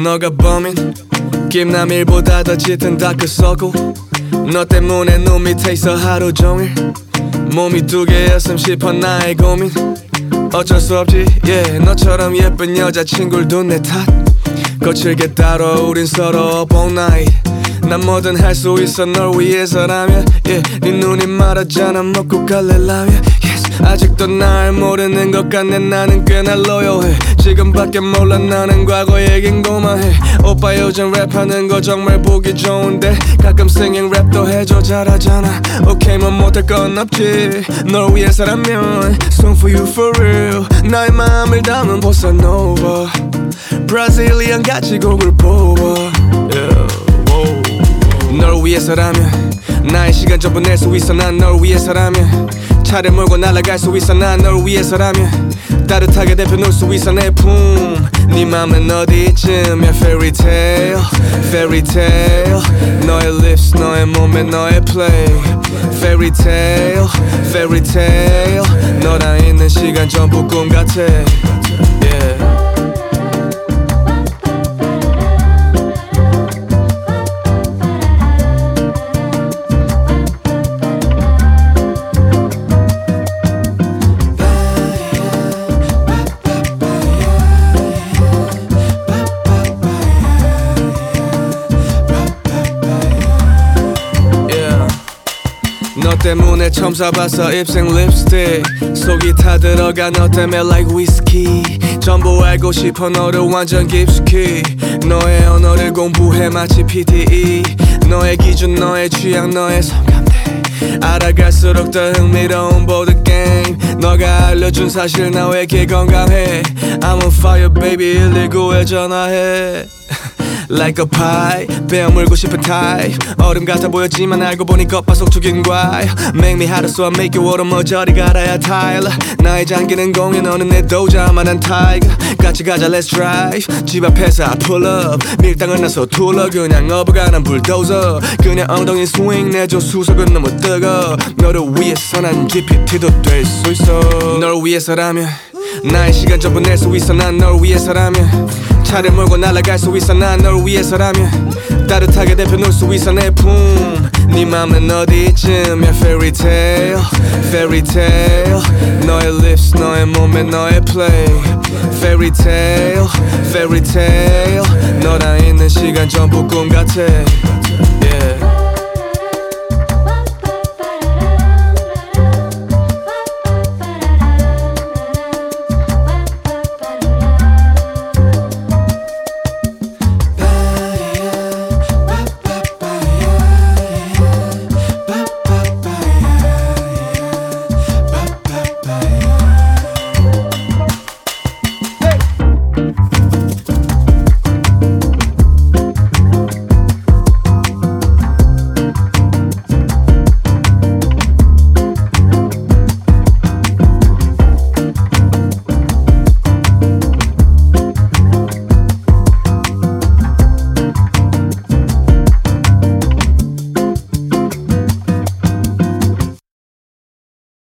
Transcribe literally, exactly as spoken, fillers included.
너가 범인 김남일보다 더 짙은 다크서클 너 때문에 눈 밑에 있어 하루 종일 몸이 두 개였음 싶어 나의 고민 어쩔 수 없지 yeah 너처럼 예쁜 여자친구들도 내 탓 거칠게 따로 우린 서로 up all night 난 뭐든 할 수 있어 널 위해서라면 yeah 네 눈이 말하잖아 먹고 갈래 라면 yes 아직도 날 모르는 것 같네 나는 꽤나 로요해 지금밖에 몰라 나는 과거 얘긴 고마해 오빠 요즘 랩하는 거 정말 보기 좋은데 가끔 singing 랩도 해줘 잘하잖아 오케이 뭐 못할 건 없지 널 위해서라면 Song for you for real 나의 마음을 담은 보사노바 브라질리안 같이 곡을 뽑아 yeah. 널 위해서라면 나의 시간 전부 낼 수 있어 난 널 위해서라면 차를 몰고 날아갈 수 있어 난 널 위해서라면 따뜻하게 데펴놓을 수 있어 내 품 네 맘은 어디쯤이야 Fairy tale, fairy tale 너의 lips 너의 몸에 너의 play Fairy tale, fairy tale 너랑 있는 시간 전부 꿈 같아 yeah. 너 때문에 처음 사봤어 입생 립스틱 속이 타들어가 너 때문에 like whiskey 전부 알고 싶어 너를 완전 깊숙이 너의 언어를 공부해 마치 피티이 너의 기준 너의 취향 너의 성감대 알아갈수록 더 흥미로운 보드게임 너가 알려준 사실 나 왜 이렇게 건강해 I'm on fire baby 일일구에 전화해 Like a pie 베어 물고 싶은 type 얼음 같아 보였지만 알고 보니 겉바 속촉인 과일 Make me hotter so I make you water 뭐 저리 가라야 Tyler 나의 장기는 공유 너는 내 도자만한 tiger 같이 가자 let's drive 집 앞에서 I pull up 밀당을 나서 둘러 그냥 업어가는 불도저 그냥 엉덩이 스윙 내줘 수석은 너무 뜨거 너를 위해서 난 지피티도 될 수 있어 널 위해서라면 나의 시간 전부 낼 수 있어 난 널 위해서라면 차를 몰고 날아갈 수 있어 난 널 위해서라면 따뜻하게 데펴놓을 수 있어 내 품 네 맘은 어디쯤이야 Fairy tale, fairy tale 너의 lips 너의 몸에 너의 play Fairy tale, fairy tale 너랑 있는 시간 전부 꿈 같아